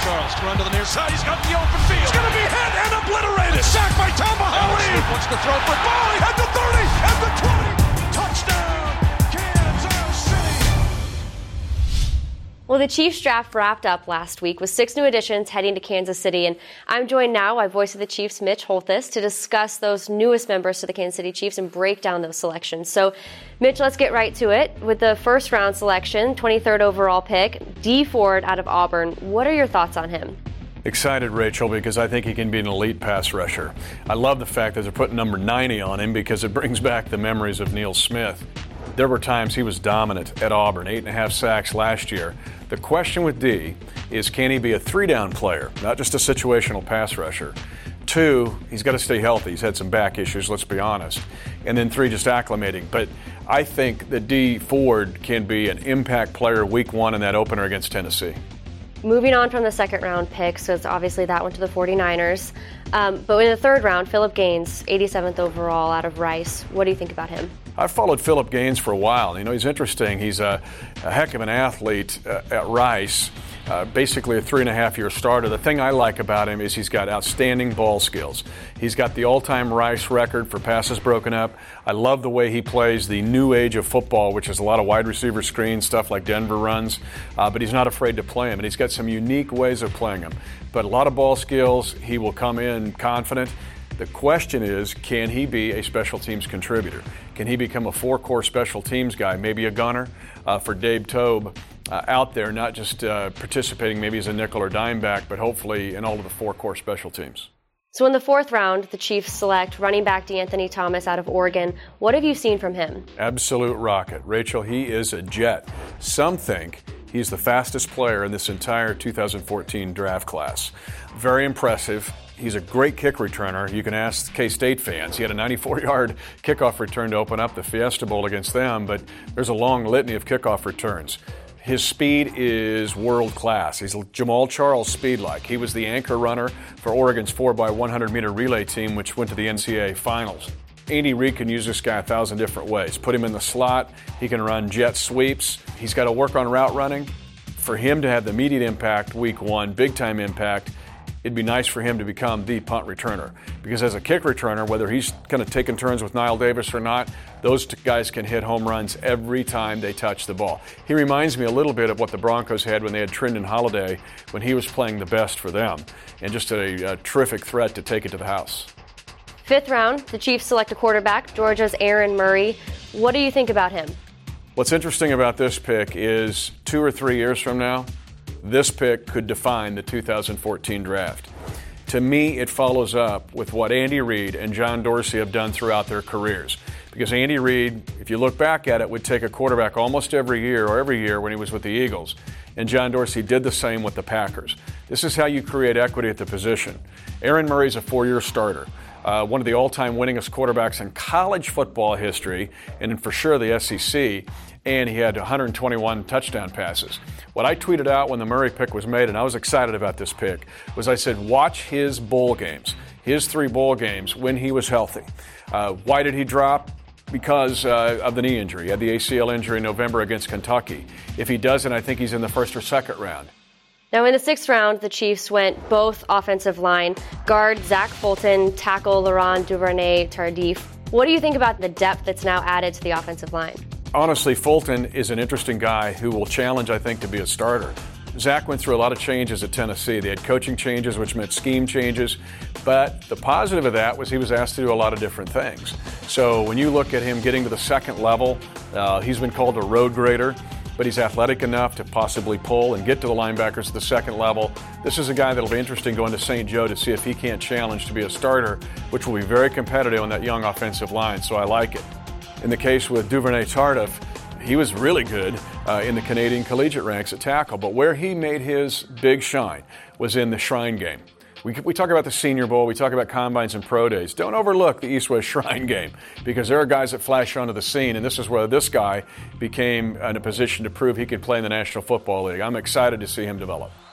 Charles to run to the near side. He's got the open field. He's going to be hit and obliterated. Sacked by Tamba Hali. Wants to throw for ball. At the 30, at the 20. Touchdown, Kansas City. Well, the Chiefs draft wrapped up last week with 6 new additions heading to Kansas City. And I'm joined now by voice of the Chiefs, Mitch Holthus, to discuss those newest members to the Kansas City Chiefs and break down those selections. So, Mitch, let's get right to it. With the first round selection, 23rd overall pick, Dee Ford out of Auburn. What are your thoughts on him? Excited, Rachel, because I think he can be an elite pass rusher. I love the fact that they're putting number 90 on him because it brings back the memories of Neil Smith. There were times he was dominant at Auburn, 8.5 sacks last year. The question with D is, can he be a 3-down player, not just a situational pass rusher? 2, he's got to stay healthy. He's had some back issues, let's be honest. And then 3, just acclimating. But I think that Dee Ford can be an impact player week 1 in that opener against Tennessee. Moving on from the second round pick, so it's obviously that went to the 49ers. But in the third round, Philip Gaines, 87th overall out of Rice. What do you think about him? I've followed Philip Gaines for a while. You know, he's interesting. He's a heck of an athlete at Rice, basically a 3.5-year starter. The thing I like about him is he's got outstanding ball skills. He's got the all-time Rice record for passes broken up. I love the way he plays the new age of football, which is a lot of wide receiver screens, stuff like Denver runs. But he's not afraid to play him, and he's got some unique ways of playing him. But a lot of ball skills. He will come in confident. The question is, can he be a special teams contributor? Can he become a 4-core special teams guy, maybe a gunner for Dave Toub out there, not just participating maybe as a nickel or dime back, but hopefully in all of the 4-core special teams? So in the fourth round, the Chiefs select running back DeAnthony Thomas out of Oregon. What have you seen from him? Absolute rocket. Rachel, he is a jet. Some think he's the fastest player in this entire 2014 draft class. Very impressive. He's a great kick returner. You can ask K-State fans. He had a 94-yard kickoff return to open up the Fiesta Bowl against them, but there's a long litany of kickoff returns. His speed is world-class. He's Jamal Charles speed-like. He was the anchor runner for Oregon's 4x100-meter relay team, which went to the NCAA finals. Andy Reid can use this guy 1,000 different ways. Put him in the slot. He can run jet sweeps. He's got to work on route running. For him to have the immediate impact week 1, big-time impact, it'd be nice for him to become the punt returner. Because as a kick returner, whether he's kind of taking turns with Niall Davis or not, those guys can hit home runs every time they touch the ball. He reminds me a little bit of what the Broncos had when they had Trindon Holiday when he was playing the best for them. And just a terrific threat to take it to the house. Fifth round, the Chiefs select a quarterback, Georgia's Aaron Murray. What do you think about him? What's interesting about this pick is 2 or 3 years from now, this pick could define the 2014 draft. To me, it follows up with what Andy Reid and John Dorsey have done throughout their careers. Because Andy Reid, if you look back at it, would take a quarterback almost every year when he was with the Eagles. And John Dorsey did the same with the Packers. This is how you create equity at the position. Aaron Murray's a 4-year starter. One of the all-time winningest quarterbacks in college football history, and for sure the SEC, and he had 121 touchdown passes. What I tweeted out when the Murray pick was made, and I was excited about this pick, was I said, watch his bowl games, his 3 bowl games when he was healthy. Why did he drop? Because of the knee injury. He had the ACL injury in November against Kentucky. If he doesn't, I think he's in the first or second round. Now, in the sixth round, the Chiefs went both offensive line, guard Zach Fulton, tackle Laurent Duvernay-Tardif. What do you think about the depth that's now added to the offensive line? Honestly, Fulton is an interesting guy who will challenge, I think, to be a starter. Zach went through a lot of changes at Tennessee. They had coaching changes, which meant scheme changes. But the positive of that was he was asked to do a lot of different things. So when you look at him getting to the second level, he's been called a road grader. But he's athletic enough to possibly pull and get to the linebackers at the second level. This is a guy that'll be interesting going to St. Joe to see if he can't challenge to be a starter, which will be very competitive on that young offensive line, so I like it. In the case with Duvernay-Tardif, he was really good in the Canadian collegiate ranks at tackle, but where he made his big shine was in the Shrine Game. We talk about the Senior Bowl, we talk about combines and pro days. Don't overlook the East-West Shrine Game because there are guys that flash onto the scene, and this is where this guy became in a position to prove he could play in the National Football League. I'm excited to see him develop.